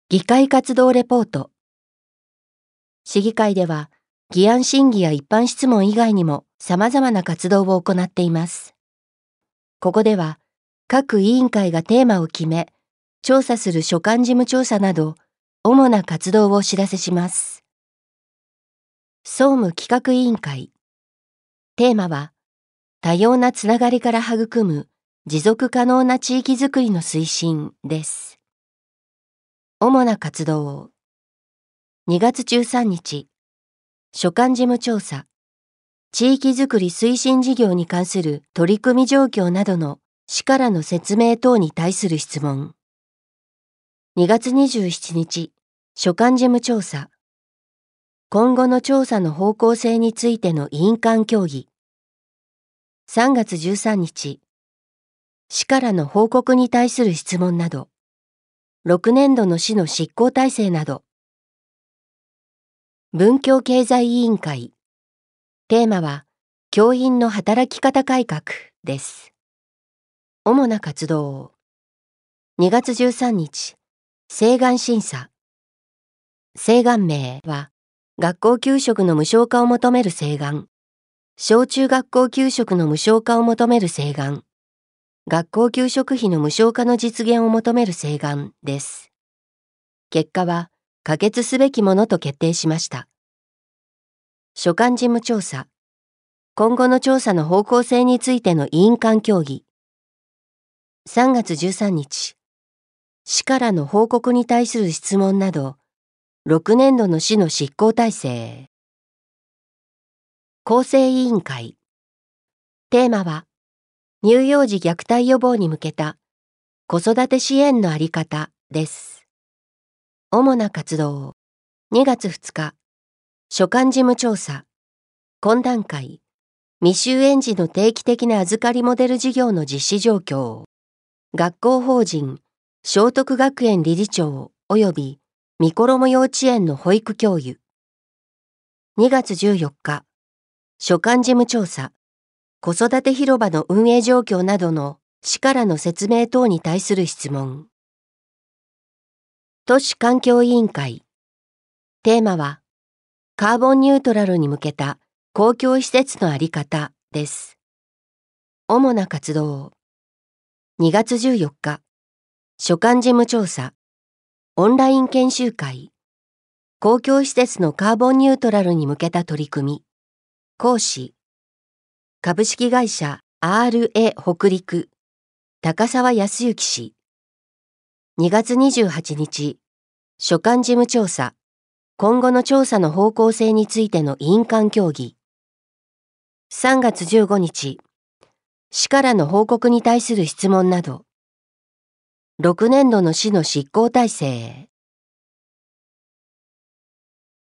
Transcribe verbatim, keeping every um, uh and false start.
議会活動レポート。市議会では、議案審議や一般質問以外にも様々な活動を行っています。ここでは、各委員会がテーマを決め、調査する所管事務調査など、主な活動をお知らせします。総務企画委員会。テーマは、多様なつながりから育む持続可能な地域づくりの推進です。主な活動。にがつじゅうさんにち、所管事務調査、地域づくり推進事業に関する取り組み状況などの市からの説明等に対する質問。にがつにじゅうしちにち、所管事務調査、今後の調査の方向性についての委員間協議。さんがつじゅうさんにち、市からの報告に対する質問など、ろくねんどの市の執行体制など。文教経済委員会。テーマは、教員の働き方改革です。主な活動。にがつじゅうさんにち、請願審査。請願名は、学校給食の無償化を求める請願、小中学校給食の無償化を求める請願、学校給食費の無償化の実現を求める請願です。結果は、可決すべきものと決定しました。所管事務調査。今後の調査の方向性についての委員間協議。さんがつじゅうさんにち、市からの報告に対する質問など、ろくねんどの市の執行体制。構成委員会。テーマは、乳幼児虐待予防に向けた子育て支援のあり方です。主な活動。にがつふつか、所管事務調査、懇談会、未就園児の定期的な預かりモデル事業の実施状況、学校法人、正徳学園理事長及びみころも幼稚園の保育教諭。にがつじゅうよっか、所管事務調査、子育て広場の運営状況などの市からの説明等に対する質問。都市環境委員会。テーマは、カーボンニュートラルに向けた公共施設のあり方です。主な活動。にがつじゅうよっか、所管事務調査、オンライン研修会、公共施設のカーボンニュートラルに向けた取り組み、講師、株式会社 アールエー 北陸、高沢康之氏。にがつにじゅうはちにち、所管事務調査、今後の調査の方向性についての委員間協議。さんがつじゅうごにち、市からの報告に対する質問など、ろくねんどの市の執行体制。